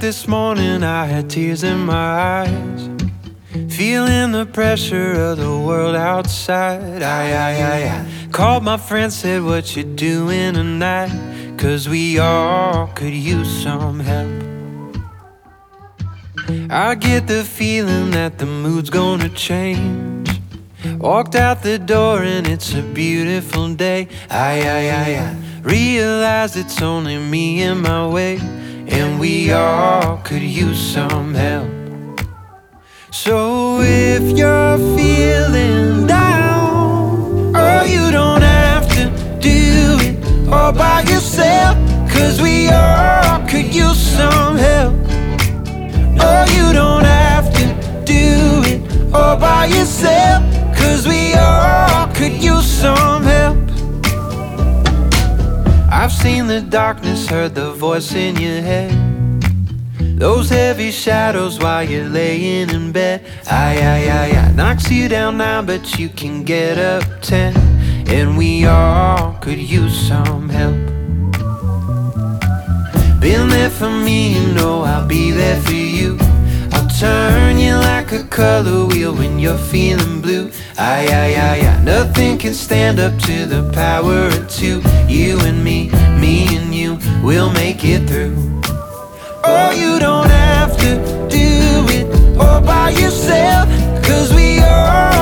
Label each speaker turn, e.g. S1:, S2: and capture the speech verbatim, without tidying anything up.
S1: this morning, I had tears in my eyes, feeling the pressure of the world outside. I, I, I, I called my friend, said, what you doing tonight? Cause we all could use some help. I get the feeling that the mood's gonna change. Walked out the door and it's a beautiful day. I, I, I, I realized it's only me in my way, and we all could use some help. So if you're feeling down, oh, you don't have to do it all by yourself, cause we all could use some help. Oh, you don't have to do it all by yourself, cause we all could use some help. I've seen the darkness, heard the voice in your head, those heavy shadows while you're laying in bed. Aye, aye, aye, aye. Knocks you down nine, but you can get up ten, and we all could use some help. Been there for me, you know I'll be there for you. I'll turn you like a color wheel when you're feeling blue. Aye, aye, aye, aye. Nothing can stand up to the power of two. You and me, me and you, we'll make it through. Oh, you don't have to do it all by yourself, cause we all